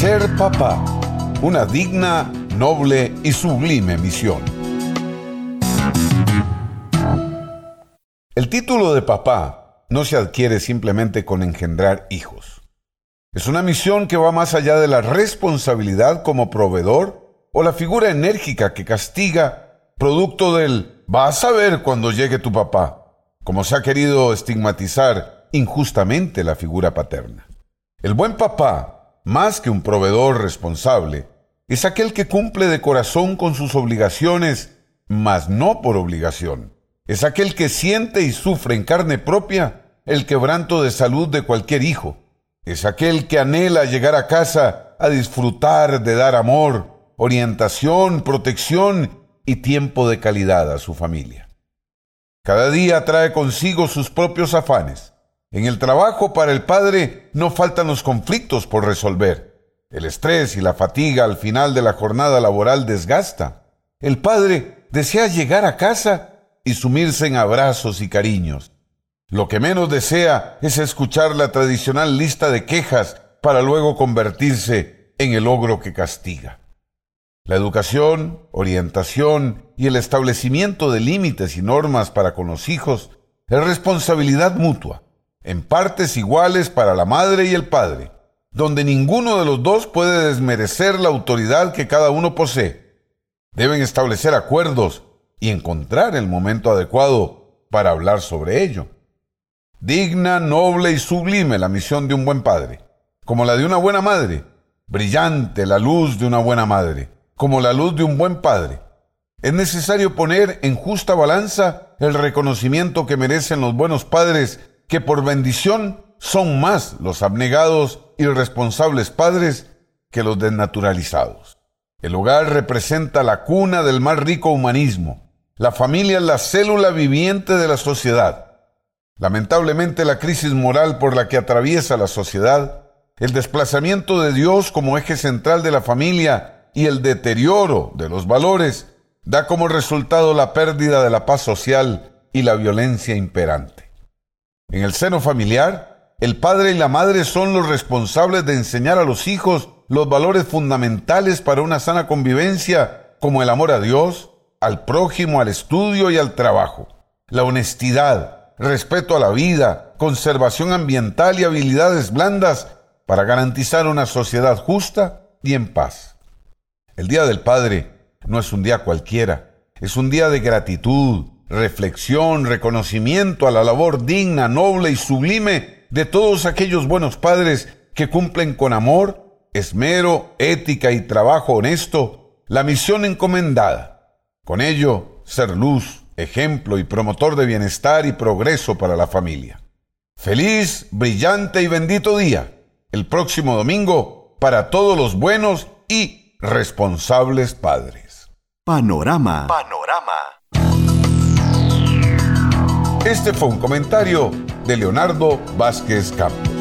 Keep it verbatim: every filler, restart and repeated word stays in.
Ser papá, una digna, noble y sublime misión. El título de papá no se adquiere simplemente con engendrar hijos. Es una misión que va más allá de la responsabilidad como proveedor o la figura enérgica que castiga, producto del «vas a ver cuando llegue tu papá», como se ha querido estigmatizar injustamente la figura paterna. El buen papá, más que un proveedor responsable, es aquel que cumple de corazón con sus obligaciones, mas no por obligación. Es aquel que siente y sufre en carne propia el quebranto de salud de cualquier hijo. Es aquel que anhela llegar a casa a disfrutar de dar amor, orientación, protección y tiempo de calidad a su familia. Cada día trae consigo sus propios afanes. En el trabajo para el padre no faltan los conflictos por resolver. El estrés y la fatiga al final de la jornada laboral desgasta. El padre desea llegar a casa y sumirse en abrazos y cariños. Lo que menos desea es escuchar la tradicional lista de quejas para luego convertirse en el ogro que castiga. La educación, orientación y el establecimiento de límites y normas para con los hijos es responsabilidad mutua, en partes iguales para la madre y el padre, donde ninguno de los dos puede desmerecer la autoridad que cada uno posee. Deben establecer acuerdos y encontrar el momento adecuado para hablar sobre ello. Digna, noble y sublime la misión de un buen padre, como la de una buena madre. Brillante la luz de una buena madre, como la luz de un buen padre. Es necesario poner en justa balanza el reconocimiento que merecen los buenos padres, que por bendición son más los abnegados y responsables padres que los desnaturalizados. El hogar representa la cuna del más rico humanismo. La familia es la célula viviente de la sociedad. Lamentablemente, la crisis moral por la que atraviesa la sociedad, el desplazamiento de Dios como eje central de la familia y el deterioro de los valores, da como resultado la pérdida de la paz social y la violencia imperante. En el seno familiar, el padre y la madre son los responsables de enseñar a los hijos los valores fundamentales para una sana convivencia, como el amor a Dios, al prójimo, al estudio y al trabajo, la honestidad, respeto a la vida, conservación ambiental y habilidades blandas para garantizar una sociedad justa y en paz. El Día del Padre no es un día cualquiera, es un día de gratitud, reflexión, reconocimiento a la labor digna, noble y sublime de todos aquellos buenos padres que cumplen con amor, esmero, ética y trabajo honesto la misión encomendada. Con ello, ser luz, ejemplo y promotor de bienestar y progreso para la familia. Feliz, brillante y bendito día, el próximo domingo, para todos los buenos y responsables padres. Panorama. Panorama. Este fue un comentario de Leonardo Vázquez Campos.